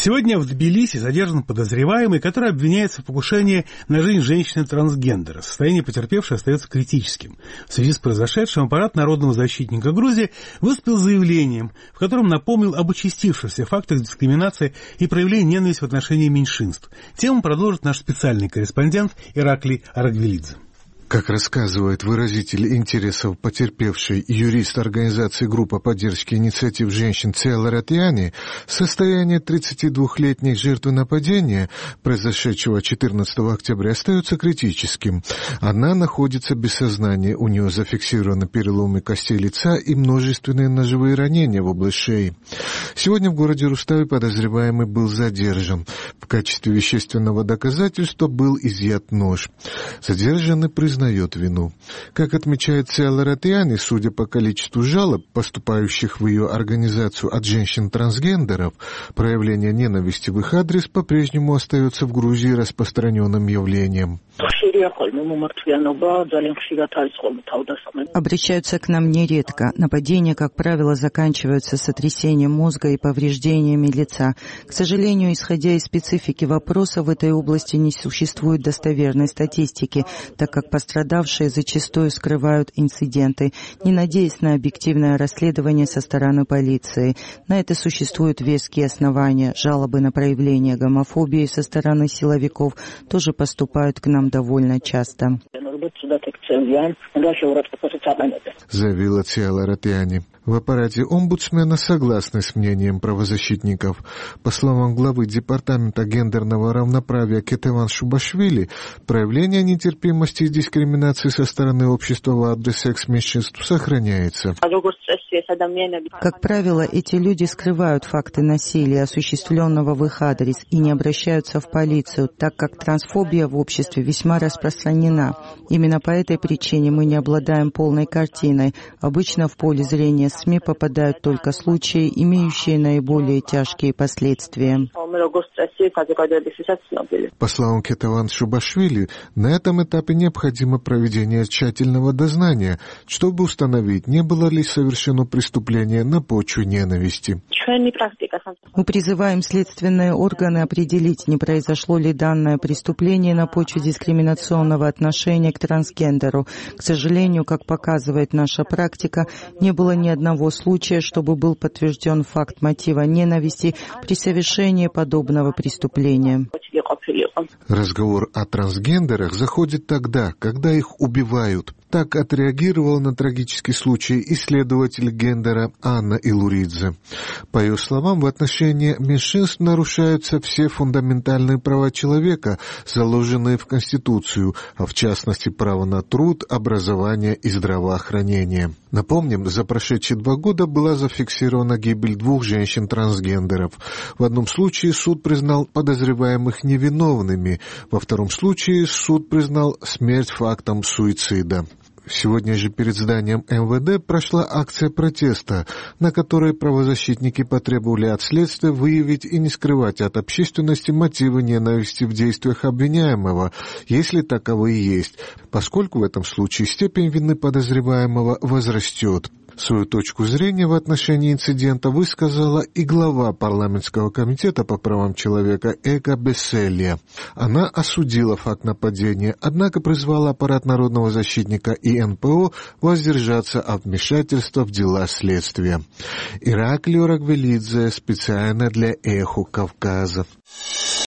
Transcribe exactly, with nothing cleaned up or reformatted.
Сегодня в Тбилиси задержан подозреваемый, который обвиняется в покушении на жизнь женщины-трансгендера. Состояние потерпевшей остается критическим. В связи с произошедшим аппарат народного защитника Грузии выступил с заявлением, в котором напомнил об участившихся фактах дискриминации и проявлении ненависти в отношении меньшинств. Тему продолжит наш специальный корреспондент Ираклий Арагвелидзе. Как рассказывает выразитель интересов потерпевшей юрист организации «Группа поддержки инициатив женщин» Циала Ратьяни, состояние тридцатидвухлетней жертвы нападения, произошедшего четырнадцатого октября, остается критическим. Она находится без сознания, у нее зафиксированы переломы костей лица и множественные ножевые ранения в область шеи. Сегодня в городе Руставе подозреваемый был задержан. В качестве вещественного доказательства был изъят нож. Задержанный признал признает вину. Как отмечает Циала Ратьяни, судя по количеству жалоб, поступающих в ее организацию от женщин-трансгендеров, проявление ненависти в их адрес по-прежнему остается в Грузии распространенным явлением. Обращаются к нам нередко. Нападения, как правило, заканчиваются сотрясением мозга и повреждениями лица. К сожалению, исходя из специфики вопроса, в этой области не существует достоверной статистики, так как пострадавшие зачастую скрывают инциденты, не надеясь на объективное расследование со стороны полиции. На это существуют веские основания. Жалобы на проявление гомофобии со стороны силовиков тоже поступают к нам довольно часто. Заявила Циала Ратьяни. В аппарате омбудсмена согласны с мнением правозащитников. По словам главы Департамента гендерного равноправия Кетеван Шубашвили, проявление нетерпимости и дискриминации со стороны общества в адрес секс-меньшинств сохраняется. Как правило, эти люди скрывают факты насилия, осуществленного в их адрес, и не обращаются в полицию, так как трансфобия в обществе весьма распространена. Именно по этой причине мы не обладаем полной картиной. Обычно в поле зрения СМИ попадают только случаи, имеющие наиболее тяжкие последствия. По словам Кетеван Шубашвили, на этом этапе необходимо проведение тщательного дознания, чтобы установить, не было ли совершено преступление на почве ненависти. Мы призываем следственные органы определить, не произошло ли данное преступление на почве дискриминационного отношения к трансгендеру. К сожалению, как показывает наша практика, не было ни одного случая, чтобы был подтвержден факт мотива ненависти при совершении подобного преступления. Разговор о трансгендерах заходит тогда, когда их убивают. Так отреагировала на трагический случай исследователь гендера Анна Илуридзе. По ее словам, в отношении меньшинств нарушаются все фундаментальные права человека, заложенные в Конституцию, а в частности право на труд, образование и здравоохранение. Напомним, за прошедшие два года была зафиксирована гибель двух женщин-трансгендеров. В одном случае суд признал подозреваемых невиновными, во втором случае суд признал смерть фактом суицида. Сегодня же перед зданием эм вэ дэ прошла акция протеста, на которой правозащитники потребовали от следствия выявить и не скрывать от общественности мотивы ненависти в действиях обвиняемого, если таковые есть, поскольку в этом случае степень вины подозреваемого возрастет. Свою точку зрения в отношении инцидента высказала и глава парламентского комитета по правам человека Эга Беселья. Она осудила факт нападения, однако призвала аппарат народного защитника и эн пэ о воздержаться от вмешательства в дела следствия. Ираклий Арагвелидзе специально для «Эхо Кавказа».